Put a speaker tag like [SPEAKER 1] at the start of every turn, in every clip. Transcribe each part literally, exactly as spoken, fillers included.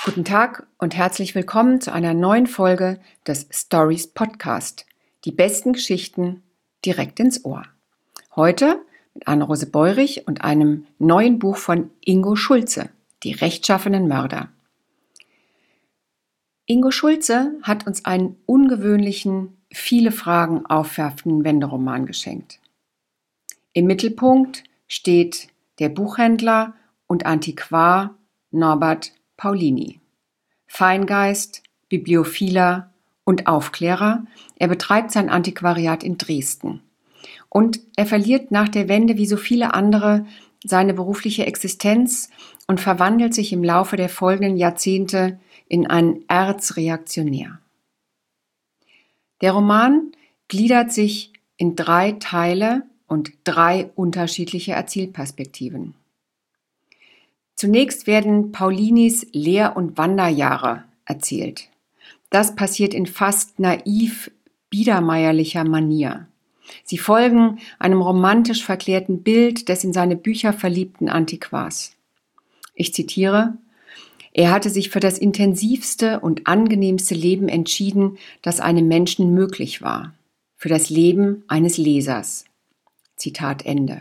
[SPEAKER 1] Guten Tag und herzlich willkommen zu einer neuen Folge des Stories Podcast. Die besten Geschichten direkt ins Ohr. Heute mit Anne-Rose Beurich und einem neuen Buch von Ingo Schulze, Die rechtschaffenen Mörder. Ingo Schulze hat uns einen ungewöhnlichen, viele Fragen aufwerfenden Wenderoman geschenkt. Im Mittelpunkt steht der Buchhändler und Antiquar Norbert Paulini. Feingeist, Bibliophiler und Aufklärer, er betreibt sein Antiquariat in Dresden. Und er verliert nach der Wende wie so viele andere seine berufliche Existenz und verwandelt sich im Laufe der folgenden Jahrzehnte in einen Erzreaktionär. Der Roman gliedert sich in drei Teile und drei unterschiedliche Erzählperspektiven. Zunächst werden Paulinis Lehr- und Wanderjahre erzählt. Das passiert in fast naiv biedermeierlicher Manier. Sie folgen einem romantisch verklärten Bild des in seine Bücher verliebten Antiquars. Ich zitiere: Er hatte sich für das intensivste und angenehmste Leben entschieden, das einem Menschen möglich war. Für das Leben eines Lesers. Zitat Ende.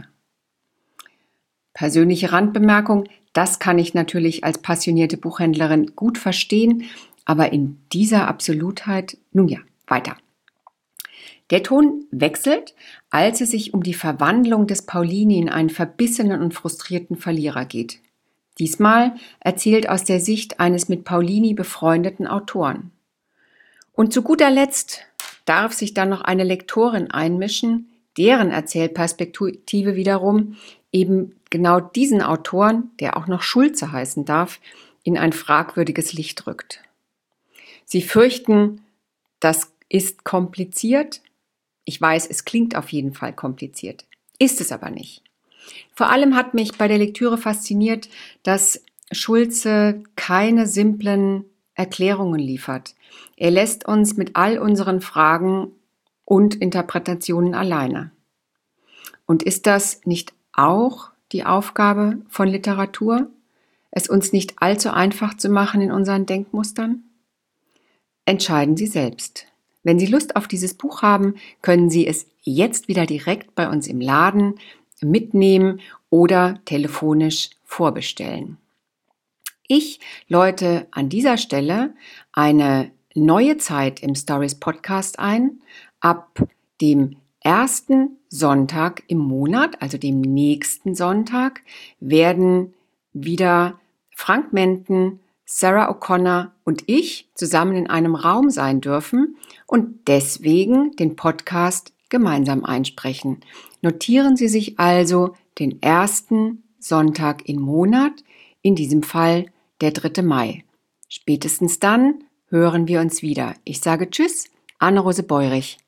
[SPEAKER 1] Persönliche Randbemerkung: Das kann ich natürlich als passionierte Buchhändlerin gut verstehen, aber in dieser Absolutheit, nun ja, weiter. Der Ton wechselt, als es sich um die Verwandlung des Paulini in einen verbissenen und frustrierten Verlierer geht. Diesmal erzählt aus der Sicht eines mit Paulini befreundeten Autoren. Und zu guter Letzt darf sich dann noch eine Lektorin einmischen, deren Erzählperspektive wiederum eben genau diesen Autoren, der auch noch Schulze heißen darf, in ein fragwürdiges Licht rückt. Sie fürchten, das ist kompliziert. Ich weiß, es klingt auf jeden Fall kompliziert, ist es aber nicht. Vor allem hat mich bei der Lektüre fasziniert, dass Schulze keine simplen Erklärungen liefert. Er lässt uns mit all unseren Fragen und Interpretationen alleine. Und ist das nicht auch die Aufgabe von Literatur, es uns nicht allzu einfach zu machen in unseren Denkmustern? Entscheiden Sie selbst. Wenn Sie Lust auf dieses Buch haben, können Sie es jetzt wieder direkt bei uns im Laden mitnehmen oder telefonisch vorbestellen. Ich läute an dieser Stelle eine neue Zeit im Stories Podcast ein. Ab dem ersten Sonntag im Monat, also dem nächsten Sonntag, werden wieder Frank Menten, Sarah O'Connor und ich zusammen in einem Raum sein dürfen und deswegen den Podcast gemeinsam einsprechen. Notieren Sie sich also den ersten Sonntag im Monat, in diesem Fall der dritte Mai. Spätestens dann hören wir uns wieder. Ich sage Tschüss, Anne-Rose Beurich.